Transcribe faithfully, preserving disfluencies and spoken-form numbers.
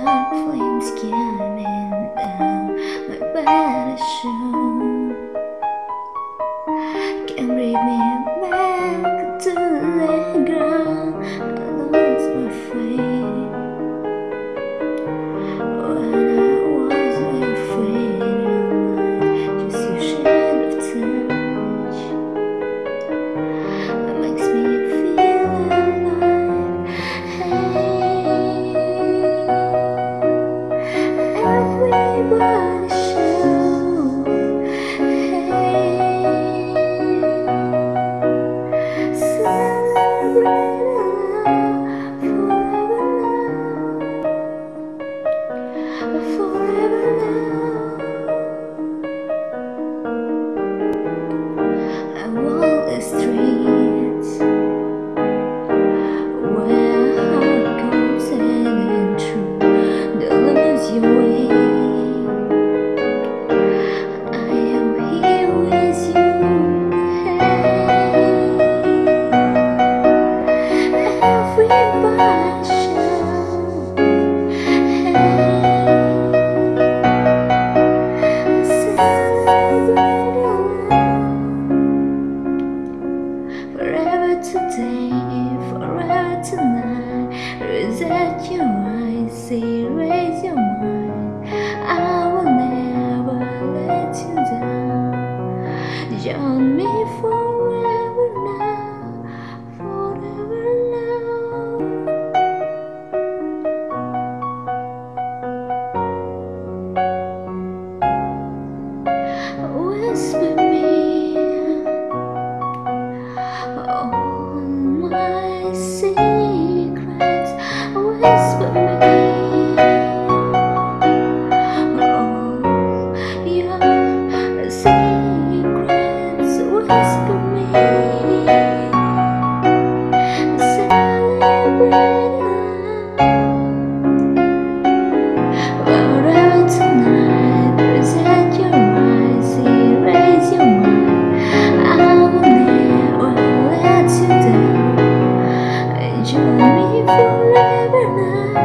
dark flames coming down my parachute. Can't bring me back to the ground. I lost my faith when I was afraid of light. Just your shade of touch that makes me feel alive. Hey, everybody shout. Hey, celebrate love forever, forever now. I walk the streets where heart goes and true. Don't lose your way. I am here with you. Hey, everybody shout. Hey, celebrate love forever today, forever tonight. Reset your eyes, erase your mind. I will never let you down. Join me forever now, forever now. Whisper me all my secrets. Whisper me all your secrets. Whisper me. Celebrate love forever tonight. Reset your eyes, erase your mind. I will never let you down. Join me forever now.